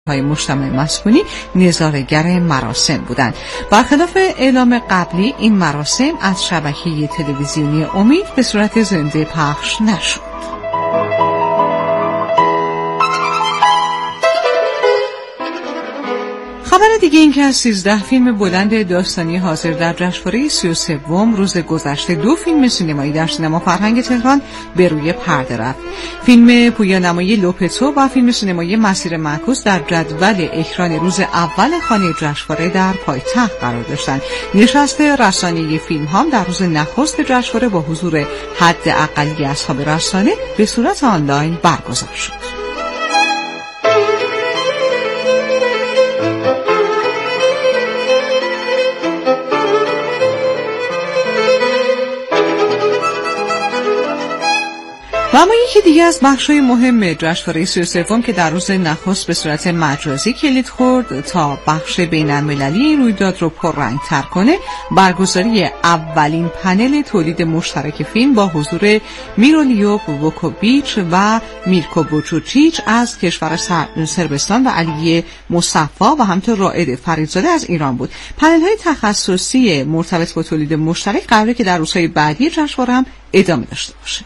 های مجتمع مسکونی نظاره‌گر مراسم بودند. برخلاف اعلام قبلی این مراسم از شبکه تلویزیونی امید به صورت زنده پخش نشد. خبر دیگه این که از 13 فیلم بلند داستانی حاضر در جشنواره 33 روز گذشته 2 فیلم سینمایی در سینما فرهنگ تهران به روی پرده رفت. فیلم پویانمایی لوپتو و فیلم سینمایی مسیر معکوس در جدول اکران روز اول خانه جشنواره در پایتخت قرار داشتند. نشست رسانه‌ای فیلم هم در روز نخست جشنواره با حضور حد اقلی اصحاب رسانه به صورت آنلاین برگزار شد. و اما یکی دیگه از بخش‌های مهم جشنواره 33 که در روز نخست به صورت مجازی کلید خورد تا بخش بین‌المللی این رویداد رو پررنگ‌تر کنه، برگزاری اولین پنل تولید مشترک فیلم با حضور میرولیوف ووکوویچ و میرکو بوچوچیچ از کشور صربستان و علی مصفی و همینطور رائد فریدزاده از ایران بود. پنل‌های تخصصی مرتبط با تولید مشترک قراره که در روزهای بعدی جشنواره هم ادامه داشته باشه.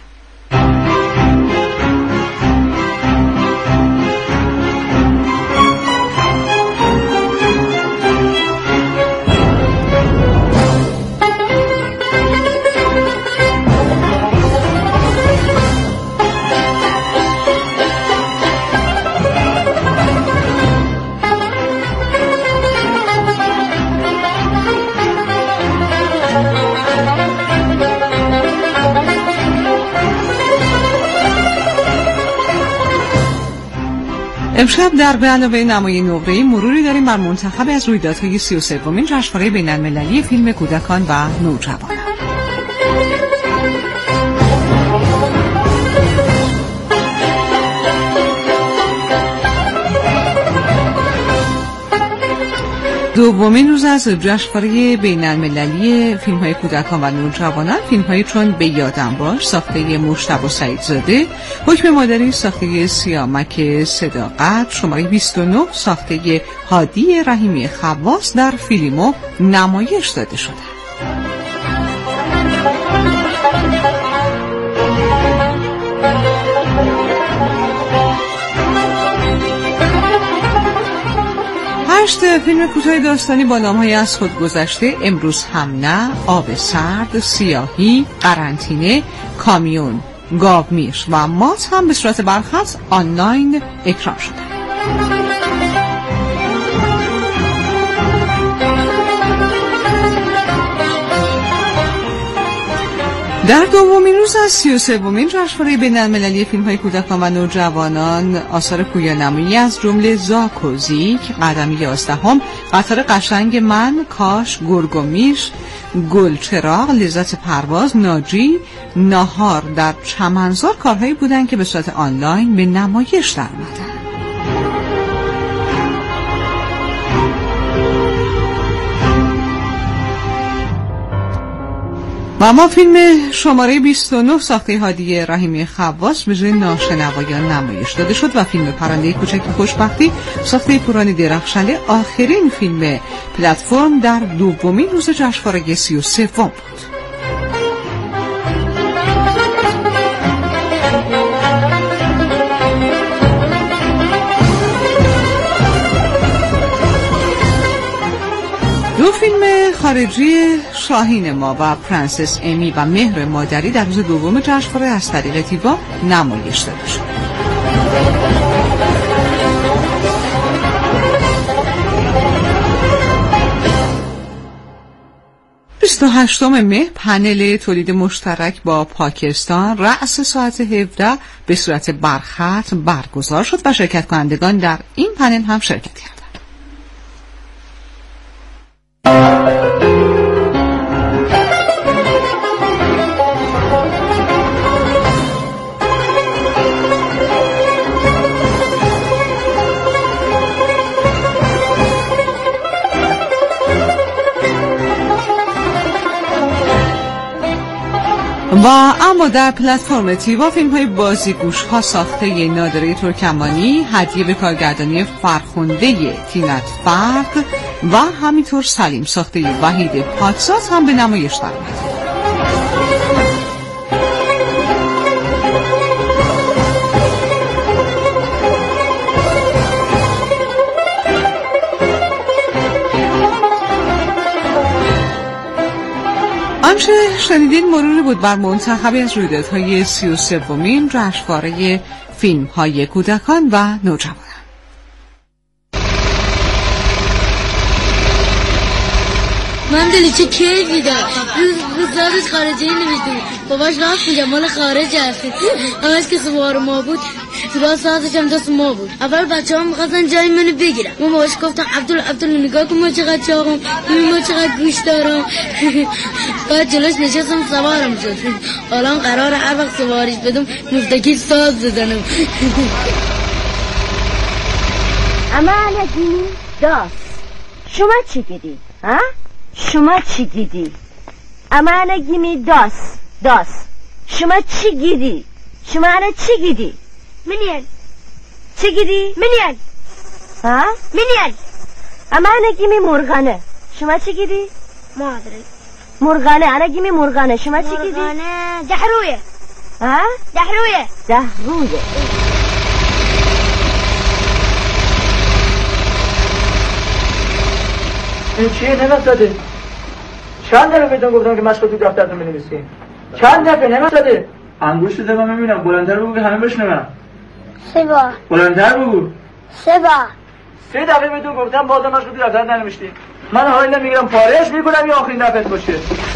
امشب در به علاوه نمای نقره‌ای مروری داریم بر منتخب از رویدادهای 33مین جشنواره بین‌المللی فیلم کودکان و نوجوانان. دومین روز از جشنواره بین‌المللی فیلم‌های کودکان و نوجوانان، فیلم‌هایی چون به یادم باش ساخته مجتبی سعیدزاده، حکم مادری ساخته سیامک صداقت، شماره 29 ساخته هادی رحیمی خواص در فیلمو نمایش داده شده. فیلم کوتاه داستانی با نام‌های از خود گذشته، امروز هم نه، آب سرد، سیاهی، قرنطینه، کامیون، گاومیش و مات هم به صورت برخط آنلاین اکران شده. در دومین روز از 33مین جشنواره بین‌المللی فیلم‌های کودکان و نوجوانان، آثار پویانمایی از جمله زاک و زیک، قدم 11، قطار قشنگ من، کاش، گرگ و میش، گلچراغ، لذت پرواز، ناجی، ناهار در چمنزار کارهایی بودند که به صورت آنلاین به نمایش در اومدن. و اما فیلم شماره 29 ساخته هادی رحیمی خواص به جای ناشنوایان نمایش داده شد و فیلم پرنده کوچک خوشبختی ساخته پوران درخشنده آخرین فیلم پلتفرم در دومین روز جشنواره 33 بود. دو فیلم خارجی شاهین ما و پرنسس امی و مهر مادری در روز دوم جشنواره از طریق تیوا نمایش داده شد. 28 مه پنل تولید مشترک با پاکستان رأس ساعت 17 به صورت برخط برگزار شد و شرکت کنندگان در این پنل هم شرکت کردند. و اما در پلتفرم تیوا فیلم‌های بازیگوش ها ساخته نادره ترکمانی هدیه به کارگردانی فرخنده تینت فرق و همینطور سلیم ساخته وحید پاکزاد هم به نمایش درآمد. آنچه شنیدین مروری بود بر منتخبی از رویدادهای 33مین جشنواره فیلم‌های کودکان و نوجوانان. من دلی چه کیفی دارم. روزادش خارجی نمیدونی، باباش راست میگه مال خارج هستی. همش که سوار ما بود تو راه سازش هم دست ما بود. اول بچه ها میخواستن جای منو بگیرن. من باش گفتم عبدالله نگاه کن ما چقدر چاقم، ما چقدر گوش دارم. بعد جلوش نشستم سوارم شد. الان قرار هر وقت سواریش بدم مفتکی ساز بزنم. اما علگی داست شما چی گیدی؟ ها؟ شما چی گیدی؟ اما علگی می داست شما چی گیدی؟ شما علگی چی گیدی؟ منیل چی گیدی؟ منیل ها؟ منیل اما علگی می مرغانه شما چی گیدی؟ مادری مرغانه علگی می مرغانه شما چی گیدی؟ مرغانه دحرویه ها؟ دحرویه این چیه نمی‌زده؟ چند دفعه بهتون گفتم که مشق تو دفترتون بنویسین؟ چند دفعه نمی‌زده؟ انگوشت دادم می‌بینم بلندتر بگو که همه بشنون. 3 بار بلندتر بگو. 3 بار 3 دفعه بهتون گفتم بازم مشق تو دفتر ننوشتین. من حالا نمیگیرم پارهش میکنم یا آخرین دفعه باشه.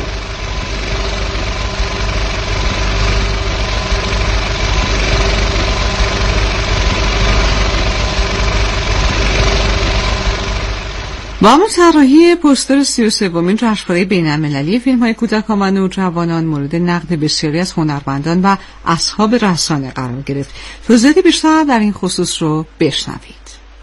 با طراحی پوستر 33مین جشنواره بین‌المللی فیلم‌های کودکان و نوجوانان مورد نقد بسیاری از هنرمندان و اصحاب رسانه قرار گرفت. توضیحات بیشتر در این خصوص رو بشنوید.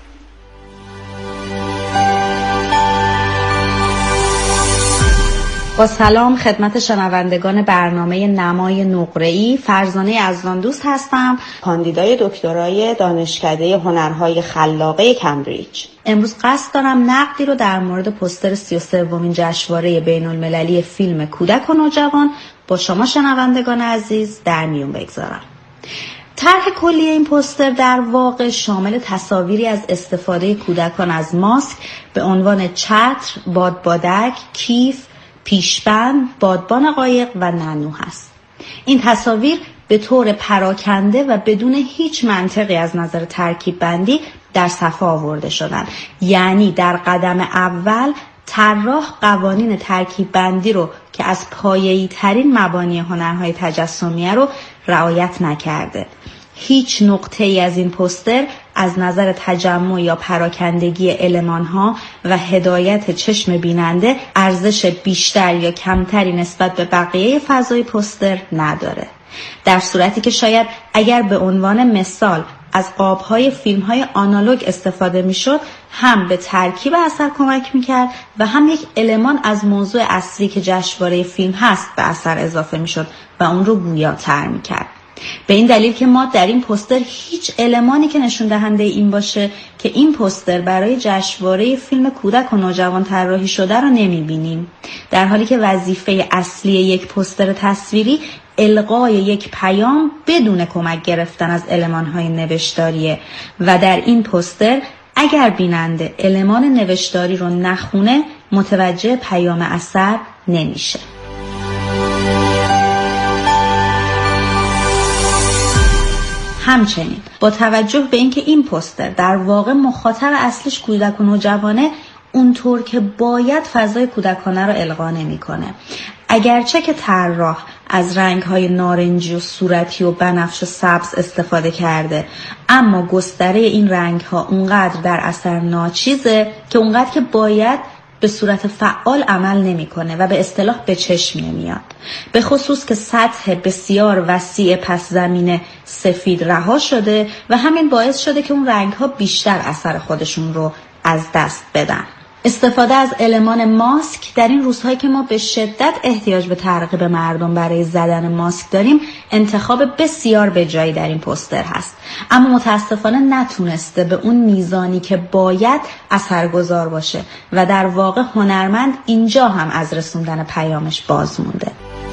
با سلام خدمت شنوندگان برنامه نمای نقره‌ای، فرزانه یزداندوست هستم، کاندیدای دکترای دانشکده هنرهای خلاقه کمبریج. امروز قصد دارم نقدی رو در مورد پوستر 33مین جشنواره بین‌المللی فیلم کودک و نوجوان با شما شنوندگان عزیز در میون بگذارم. طرح کلی این پوستر در واقع شامل تصاویری از استفاده کودکان از ماسک به عنوان چتر، بادبادک، کیف، پیشبند، بادبان قایق و ننو هست. این تصاویر به طور پراکنده و بدون هیچ منطقی از نظر ترکیب بندی در صفحه آورده شدن. یعنی در قدم اول طراح قوانین ترکیب بندی رو که از پایه‌ای ترین مبانی هنرهای تجسمیه رو رعایت نکرده. هیچ نقطه‌ای از این پوستر از نظر تجمع یا پراکندگی المان‌ها و هدایت چشم بیننده ارزش بیشتر یا کمتری نسبت به بقیه فضای پوستر نداره. در صورتی که شاید اگر به عنوان مثال از قاب‌های فیلم‌های آنالوگ استفاده می‌شد، هم به ترکیب اثر کمک می‌کرد و هم یک المان از موضوع اصلی که جشنواره فیلم هست به اثر اضافه می‌شد و اون رو گویاتر می‌کرد. به این دلیل که ما در این پوستر هیچ المانی که نشون دهنده این باشه که این پوستر برای جشنواره فیلم کودک و نوجوان طراحی شده رو نمی‌بینیم، در حالی که وظیفه اصلی یک پوستر تصویری القای یک پیام بدون کمک گرفتن از المان‌های نوشتاریه و در این پوستر اگر بیننده المان نوشتاری رو نخونه متوجه پیام اثر نمیشه. همچنین با توجه به اینکه این پوستر در واقع مخاطب اصلیش کودک و نوجوانه، اونطور که باید فضای کودکانه رو القا نمی‌کنه. اگرچه که طراح از رنگ‌های نارنجی و صورتی و بنفش و سبز استفاده کرده، اما گستره این رنگ‌ها اونقدر در اثر ناچیزه که اونقدر که باید به صورت فعال عمل نمی‌کنه و به اصطلاح به چشم نمیاد. به خصوص که سطح بسیار وسیع پس زمین سفید رها شده و همین باعث شده که اون رنگ‌ها بیشتر اثر خودشون رو از دست بدن. استفاده از المان ماسک در این روزهایی که ما به شدت احتیاج به ترغیب مردم برای زدن ماسک داریم انتخاب بسیار بجایی در این پوستر هست، اما متاسفانه نتونسته به اون میزانی که باید اثرگذار باشه و در واقع هنرمند اینجا هم از رسوندن پیامش باز مونده.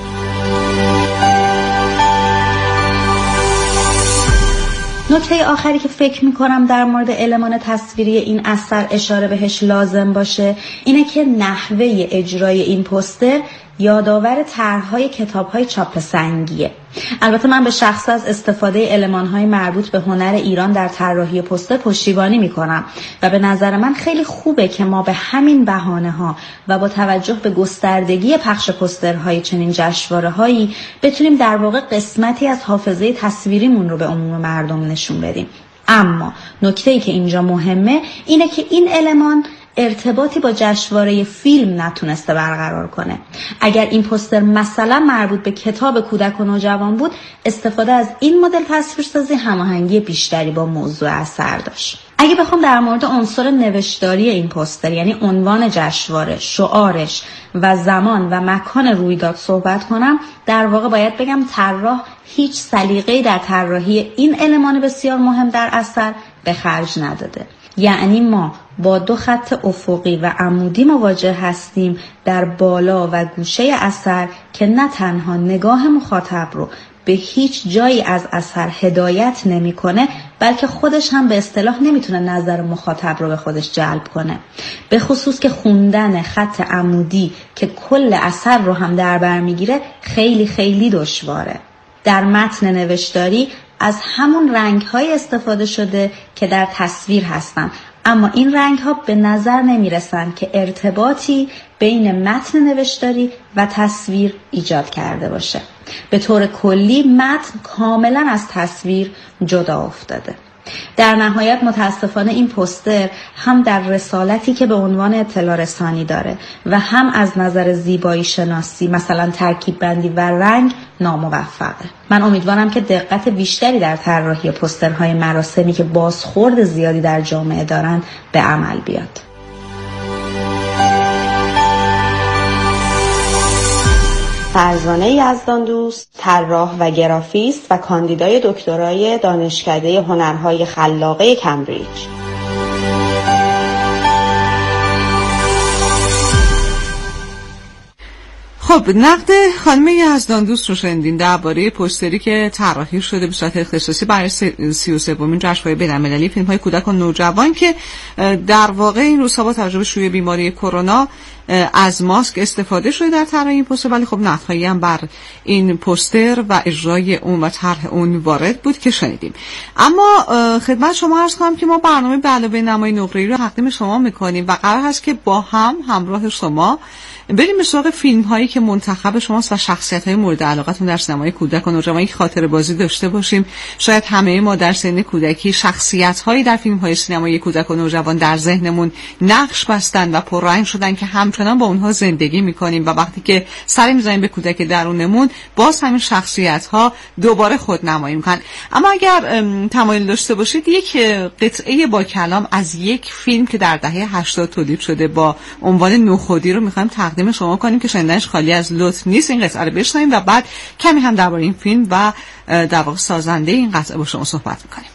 نکته آخری که فکر میکنم در مورد المان تصویری این اثر اشاره بهش لازم باشه اینه که نحوه اجرای این پوستر یادآور طرح‌های کتاب‌های چاپ سنگیه. البته من به شخص از استفاده المان‌های مربوط به هنر ایران در طراحی پوستر پشتیبانی می‌کنم و به نظر من خیلی خوبه که ما به همین بهانه‌ها و با توجه به گستردگی پخش پوسترهای چنین جشنواره‌هایی بتونیم در واقع قسمتی از حافظه تصویریمون رو به عموم مردم نشون بدیم. اما نکته‌ای که اینجا مهمه اینه که این المان ارتباطی با جشنواره فیلم نتونسته برقرار کنه. اگر این پوستر مثلا مربوط به کتاب کودک و نوجوان بود، استفاده از این مدل تصویرسازی هماهنگی بیشتری با موضوع اثر داشت. اگه بخوام در مورد عنصر نوشتاری این پوستر، یعنی عنوان جشنواره، شعارش و زمان و مکان رویداد صحبت کنم، در واقع باید بگم طراح هیچ سلیقه‌ای در طراحی این المان بسیار مهم در اثر به خرج نداده. یعنی ما با دو خط افقی و عمودی مواجه هستیم در بالا و گوشه اثر که نه تنها نگاه مخاطب رو به هیچ جایی از اثر هدایت نمی‌کنه، بلکه خودش هم به اصطلاح نمیتونه نظر مخاطب رو به خودش جلب کنه، به خصوص که خوندن خط عمودی که کل اثر رو هم در بر میگیره خیلی خیلی دشواره. در متن نوشتاری از همون رنگ‌های استفاده شده که در تصویر هستن، اما این رنگ‌ها به نظر نمی‌رسن که ارتباطی بین متن نوشتاری و تصویر ایجاد کرده باشه. به طور کلی متن کاملا از تصویر جدا افتاده. در نهایت متاسفانه این پوستر هم در رسالتی که به عنوان اطلاع رسانی داره و هم از نظر زیبایی شناسی، مثلا ترکیب بندی و رنگ، ناموفقه. من امیدوارم که دقت بیشتری در طراحی پوسترهای مراسمی که بازخورد زیادی در جامعه دارن به عمل بیاد. فرزانه یزداندوست، طراح و گرافیست و کاندیدای دکترای دانشکده هنرهای خلاقه کمبریج. خب، نقد خانم یزداندوست رو شنیدین درباره پوستری که طراحی شده به صورت اختصاصی برای 33مین جشنواره بین‌المللی فیلم‌های کودک و نوجوان که در واقع این روزها با توجه به شیوع بیماری کرونا از ماسک استفاده شده در طراحی این پوستر، ولی خب نقدهایی هم بر این پوستر و اجرای اون و طرح اون وارد بود که شنیدیم. اما خدمت شما عرض کنم که ما برنامه به علاوه نمای نقره‌ای رو تقدیم شما می‌کنیم و قرار هست که با همراه شما بریم به سراغ فیلم‌هایی که منتخب شماست و شخصیت‌های مورد علاقتون در سینمای کودک و نوجوان که خاطره بازی داشته باشیم. شاید همه ما در سن کودکی شخصیت‌هایی در فیلم‌های سینمایی کودک و نوجوان در ذهنمون نقش بستن و پررنگ شدن که همچنان با اونها زندگی می‌کنیم و وقتی که سر می‌زنیم به کودک درونمون، باز همین شخصیت‌ها دوباره خودنمایی می‌کنن. اما اگر تمایل داشته باشید یک قطعه با کلام از یک فیلم که در دهه 80 تولید شده با عنوان نوخودی رو می‌خوایم تقدیم شما کنیم که شنیدنش خالی از لطف نیست. این قطعه رو بشنویم و بعد کمی هم درباره این فیلم و در واقع سازنده این قطعه با شما صحبت می‌کنیم.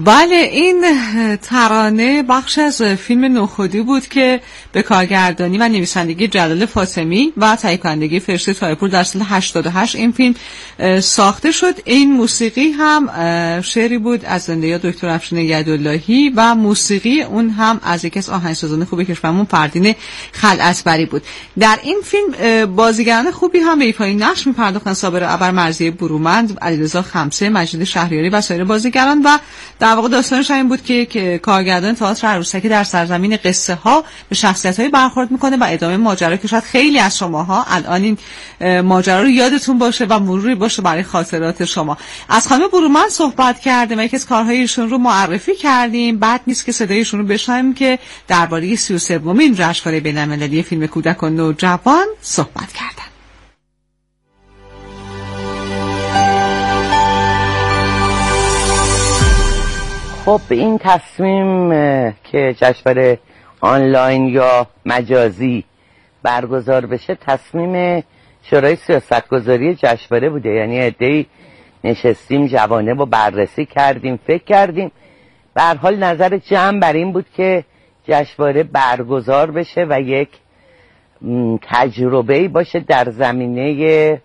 بله، این ترانه بخش از فیلم نخودی بود که به کارگردانی و نویسندگی جلال فاطمی و تهیه کنندگی فرشته طاهرپور در سال 88 این فیلم ساخته شد. این موسیقی هم شعری بود از زنده یاد دکتر افشین یداللهی و موسیقی اون هم از یکی از آهنگسازان خوب کشورمون فردین خلعتبری بود. در این فیلم بازیگران خوبی هم به ایفای نقش می‌پرداختن: صابر ابرمرزی برومند، علیرضا خمسه، مجید شهریاری و سایر بازیگران. و در واقع داستانش این بود که کارگردان تئاتر عروسکی در سرزمین قصه ها به شخصیت‌های برخورد میکنه و ادامه ماجرا که شاید خیلی از شماها الان این ماجرا رو یادتون باشه و مروری باشه برای خاطرات شما. از خانم برومند صحبت کردیم و یکی از کارهای ایشون رو معرفی کردیم. بعد نیست که صدای ایشون رو بشنویم که درباره 33مین جشنواره بین‌المللی فیلم کودک و نوجوان صحبت کردن. خب این تصمیم که جشنواره آنلاین یا مجازی برگزار بشه تصمیم شورای سیاستگذاری جشنواره بوده. یعنی عده‌ای نشستیم جوانب رو بررسی کردیم، فکر کردیم، به هر حال نظر جمع بر این بود که جشنواره برگزار بشه و یک تجربه‌ای باشه در زمینه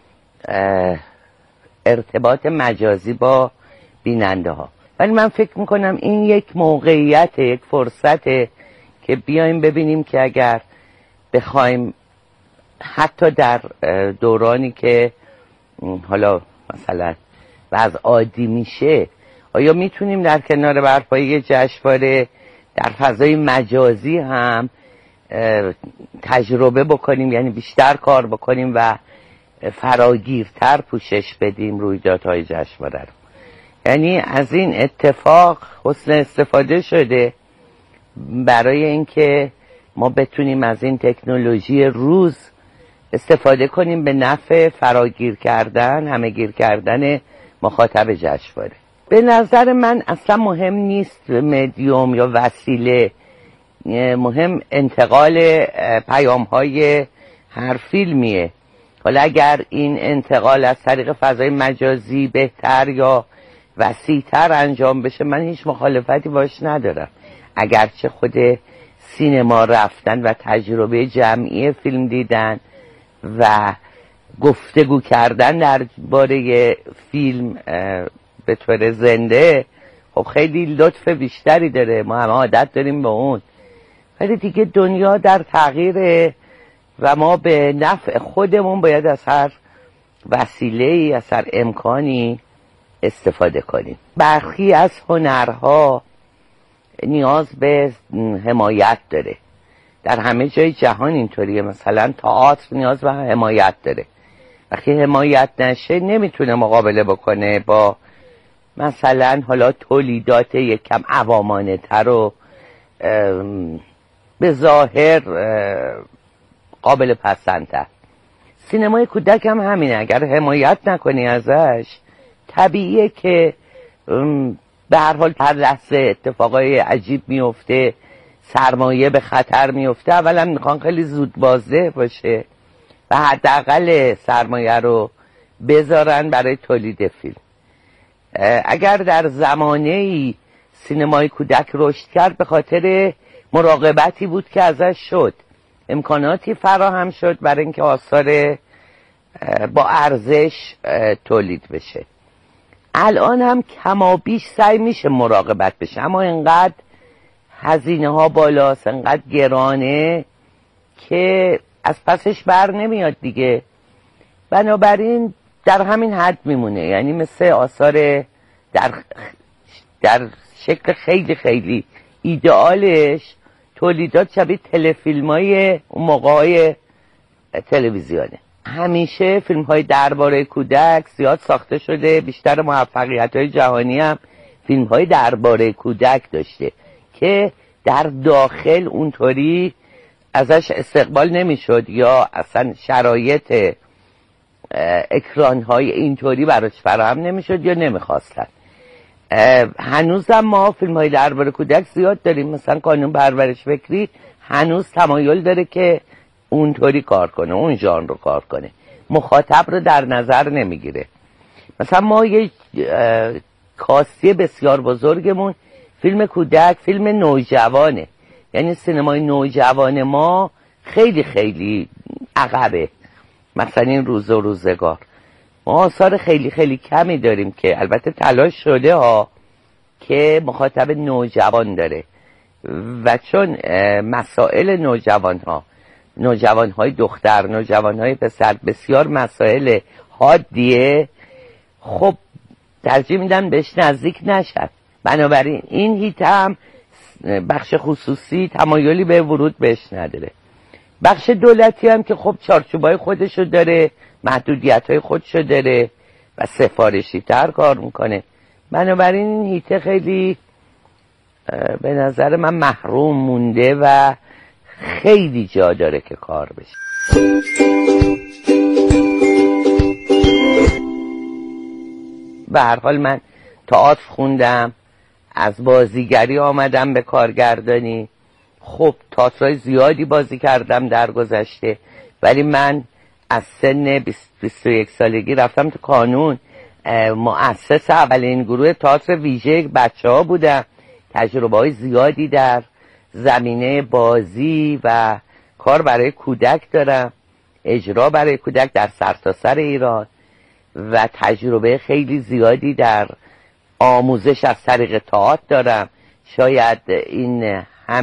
ارتباط مجازی با بیننده ها. ولی من فکر میکنم این یک موقعیت، یک فرصته که بیایم ببینیم که اگر بخوایم حتی در دورانی که حالا مثلا وضع عادی میشه، آیا میتونیم در کنار برپایی جشنواره در فضای مجازی هم تجربه بکنیم، یعنی بیشتر کار بکنیم و فراگیرتر پوشش بدیم رویدادهای جشنواره رو. یعنی از این اتفاق حسن استفاده شده برای اینکه ما بتونیم از این تکنولوژی روز استفاده کنیم به نفع فراگیر کردن، همه‌گیر کردن مخاطب جشنواره. به نظر من اصلا مهم نیست مدیوم یا وسیله، مهم انتقال پیام‌های هر فیلمیه. حالا اگر این انتقال از طریق فضای مجازی بهتر یا وسیع‌تر انجام بشه، من هیچ مخالفتی باش ندارم. اگرچه خود سینما رفتن و تجربه جمعی فیلم دیدن و گفتگو کردن درباره فیلم به طور زنده خب خیلی لطف بیشتری داره، ما هم عادت داریم به اون، ولی دیگه دنیا در تغییره و ما به نفع خودمون باید از هر وسیله‌ای، از هر امکانی استفاده کنیم. برخی از هنرها نیاز به حمایت داره، در همه جای جهان اینطوریه. مثلا تئاتر نیاز به حمایت داره، وقتی حمایت نشه نمیتونه مقابله بکنه با مثلا حالا تولیدات یکم عوامانه تر و به ظاهر قابل پسندتر. سینمای کودک هم همینه، اگر حمایت نکنی ازش طبیعیه که به هر حال هر لحظه اتفاقای عجیب میفته، سرمایه به خطر میفته. اولا میخوان خیلی زود بازده باشه و حداقل سرمایه رو بذارن برای تولید فیلم. اگر در زمانه‌ای سینمای کودک رشد کرد به خاطر مراقبتی بود که ازش شد، امکاناتی فراهم شد برای اینکه آثار با ارزش تولید بشه. الان هم کمابیش سعی میشه مراقبت بشه، اما اینقدر هزینه ها بالاست، اینقدر گرانه که از پسش بر نمیاد دیگه. بنابراین در همین حد میمونه، یعنی مثل آثار در شکل خیلی خیلی ایدئالش تولیدات شبیه تلفیلمای اون موقع‌های تلویزیونه. همیشه فیلم‌های درباره کودک زیاد ساخته شده، بیشتر موفقیت‌های جهانی هم فیلم‌های درباره کودک داشته که در داخل اونطوری ازش استقبال نمی‌شد یا اصلا شرایط اکران‌های اینطوری براش فراهم نمی‌شد یا نمی‌خواستن. هنوزم ما فیلم‌های درباره کودک زیاد داریم، مثلا کانون پرورش فکری هنوز تمایل داره که اونطوری کار کنه، اون ژانر رو کار کنه، مخاطب رو در نظر نمیگیره. مثلا ما یه کاستی بسیار بزرگمون فیلم کودک، فیلم نوجوانه. یعنی سینمای نوجوان ما خیلی خیلی عقبه. مثلا این روز و روزگار ما آثار خیلی خیلی کمی داریم که البته تلاش شده ها که مخاطب نوجوان داره و چون مسائل نوجوانهای دختر، نوجوانهای پسر بسیار مسائل حادیه، خب ترجیح میدن بهش نزدیک نشد. بنابراین این هیت هم بخش خصوصی تمایلی به ورود بهش نداره. بخش دولتی هم که خب چارچوبای خودشو داره، محدودیت‌های خودشو داره و سفارشی تر کار میکنه. بنابراین این هیته خیلی به نظر من محروم مونده و خیلی جا داره که کار بشه. به هر حال من تئاتر خوندم، از بازیگری آمدم به کارگردانی. خب تئاترهای زیادی بازی کردم در گذشته، ولی من از سن 21 سالگی رفتم تو کانون. مؤسس اولین گروه تئاتر ویژه بچه ها بودم. تجربه های زیادی در زمینه بازی و کار برای کودک دارم، اجرا برای کودک در سرتاسر ایران و تجربه خیلی زیادی در آموزش از طریق تئاتر دارم. شاید این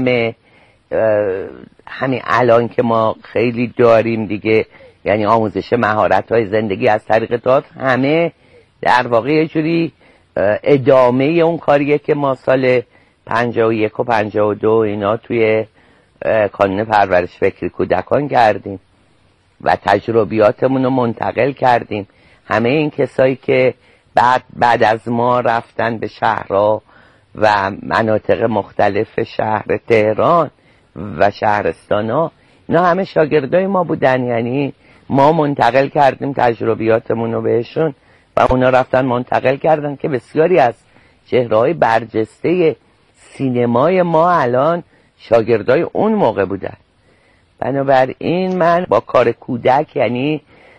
همین الان که ما خیلی داریم دیگه، یعنی آموزش مهارت‌های زندگی از طریق تئاتر، همه در واقع یه جوری ادامه اون کاریه که ما سال 51 و 52 اینا توی کانون پرورش فکری کودکان کردیم و تجربیاتمون رو منتقل کردیم. همه این کسایی که بعد از ما رفتن به شهرها و مناطق مختلف شهر تهران و شهرستانا، اینا همه شاگردای ما بودن. یعنی ما منتقل کردیم تجربیاتمون رو بهشون و اونا رفتن منتقل کردن که بسیاری از چهره‌های برجسته سینمای ما الان شاگردای اون موقع بودن. بنابراین من با کار کودک یعنی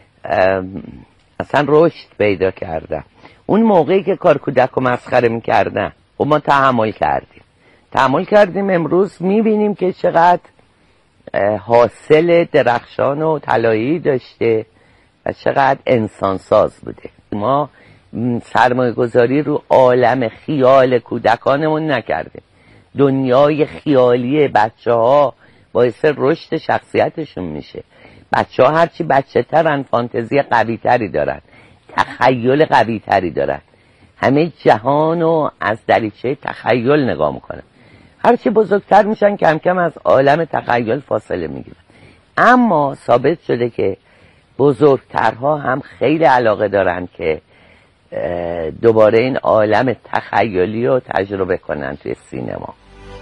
اصلا رشد پیدا کردم. اون موقعی که کار کودک رو مسخره میکردن و ما تحمل کردیم، امروز میبینیم که چقدر حاصل درخشان و طلایی داشته و چقدر انسانساز بوده. ما سرمایه گذاری رو عالم خیال کودکانمون نکردیم. دنیای خیالی بچه ها باعث رشد شخصیتشون میشه. بچه ها هرچی بچه ترن فانتزی قوی تری دارن، تخیل قوی تری دارن، همه جهانو از دریچه تخیل نگاه میکنن. هرچی بزرگتر میشن کم کم از عالم تخیل فاصله میگیرن. اما ثابت شده که بزرگترها هم خیلی علاقه دارن که دوباره این عالم تخیلی رو تجربه کنن توی سینما.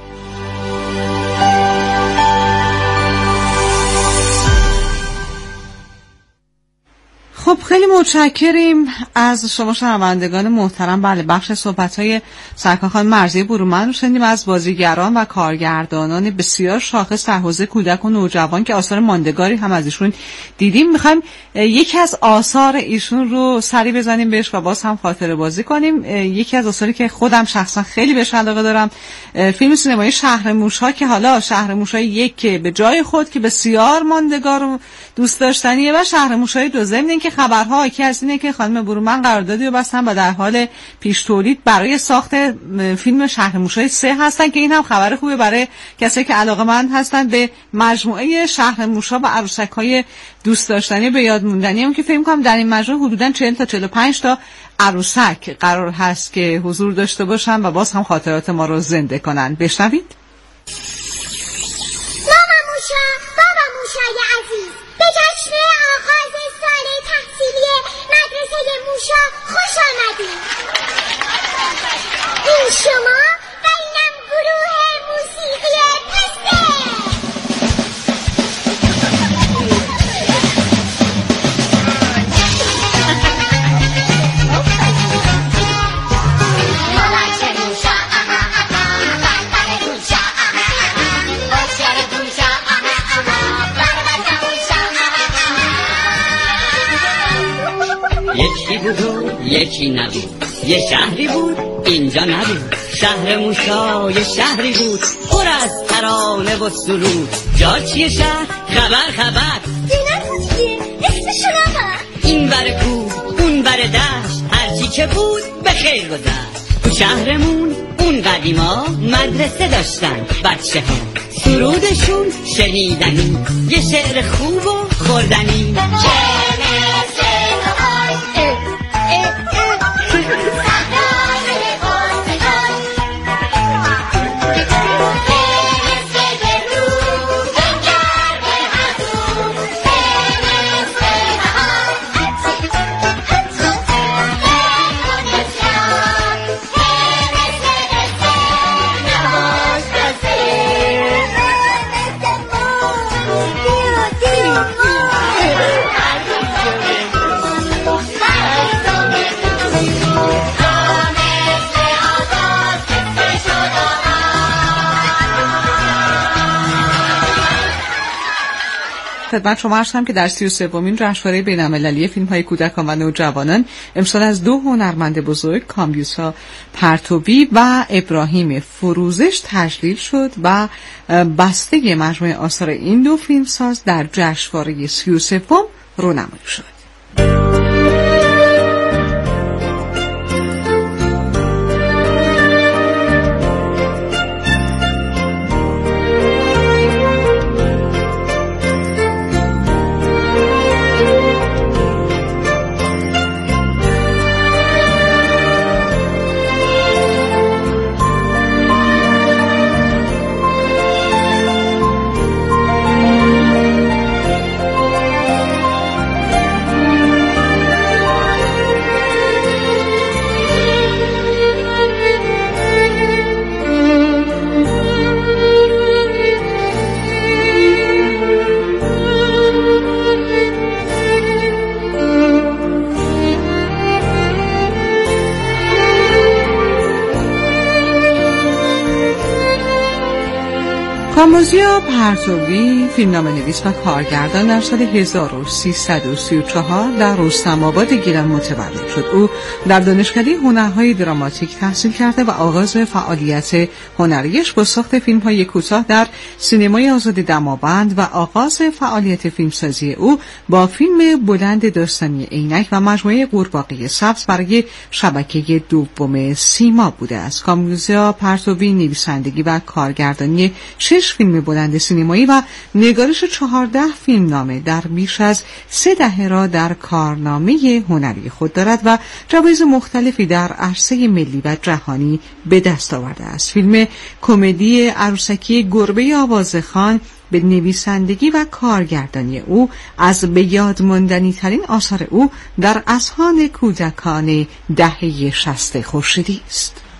خب خیلی متشکریم از شما شنوندگان محترم. بله، بخش صحبت‌های سرکار خانم مرضیه برومند رو شنیدیم از بازیگران و کارگردانان بسیار شاخص در حوزه کودک و نوجوان که آثار ماندگاری هم از ایشون دیدیم. می‌خوایم یکی از آثار ایشون رو سری بزنیم بهش و باز هم خاطره بازی کنیم. یکی از آثاری که خودم شخصا خیلی بهش علاقه دارم، فیلم سینمایی شهر موش‌ها که حالا شهر موش‌های یک که به جای خود که بسیار ماندگار و دوست داشتنیه و شهر موش‌های دو، ضمن که خبرها که از اینه که خانم برومند قراردادی رو بستن و در حال پیش تولید برای ساخت فیلم شهر موش‌های 3 هستن که این هم خبر خوبه برای کسایی که علاقه‌مند هستن به مجموعه شهر موش‌ها و عروسک‌های دوست داشتنی به یاد موندنی. هم که فکر می‌کنم در این مجموعه حدوداً 40 تا 45 تا عروسک قرار هست که حضور داشته باشن و باز هم خاطرات ما رو زنده کنن. بشنوید. بابا موشای عزیز، به جشن آغاز سال تحصیلی مدرسه موشا خوش آمدید. این شما و اینم گروه موسیقی پسته. یکی بگو یکی نگو، یه شهری بود اینجا نبود، شهر موشای شهری بود پر از ترانه و سرود. جا چیه شهر؟ خبر دینا کوچیه اسمشو نفر. این بر کو اون بر دشت، هرچی که بود به خیر گذشت. تو شهرمون اون قدیما مدرسه داشتن بچه ها، سرودشون شنیدنی، یه شعر خوب و خوردنی. خدمت شما عرض کنم که در 33مین جشنواره بین‌المللی فیلم‌های کودکان و نوجوانان امسال از دو هنرمند بزرگ کامیوسا پرتوی و ابراهیم فروزش تجلیل شد و بسته مجموعه آثار این دو فیلمساز در جشنواره 33 رونمایی شد. کاموزیا پرتوی فیلمنامه‌نویس و کارگردان در سال 1334 در رستم‌آباد گیلان متولد شد. او در دانشکده هنرهای دراماتیک تحصیل کرده و آغاز فعالیت هنریش با ساخت فیلم‌های کوتاه در سینمای آزاد دماوند و آغاز فعالیت فیلمسازی او با فیلم بلند داستانی عینک و مجموعه قورباغه سبز برای شبکه دوم سیما بوده است. کاموزیا پرتوی نویسندگی و کارگردانی 6 فیلم بلند سینمایی و نگارش 14 فیلمنامه در بیش از 3 دهه را در کارنامه هنری خود دارد و جوایز مختلفی در عرصه ملی و جهانی به دست آورده است. فیلم کمدی عروسکی گربه آوازخوان به نویسندگی و کارگردانی او از به یاد ماندنی ترین آثار او در اذهان کودکان دهه 60 خورشیدی است.